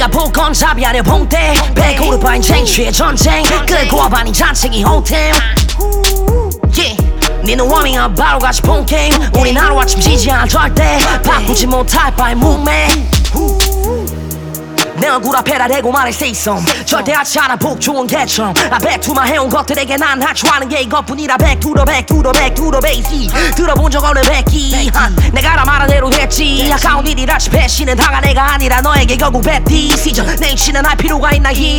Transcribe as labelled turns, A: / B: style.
A: 네가 복권잡이 아니야 봉대 배고르바인 쟁취의 전쟁 끌고 와 반인 잔챙이 호텔 니는 워밍업 바로 같이 폰게임 우린 하루아침 지지 않아 절대 바꾸지 못할 바의 무매 내 얼굴 앞에다 대고 말해 say some 절대 하지 않아 복 좋은 개처럼 I back to my 해온 것들에게 난 하초하는 게 이것뿐이라 back to the back to the back to the base 들어본 적 없는 백기 내가 다 말한 대로 했지 아까운 일이라 배신은 당한 애가 아니라 너에게 결국 뱉디 시전 내 위치는 할 필요가 있나 here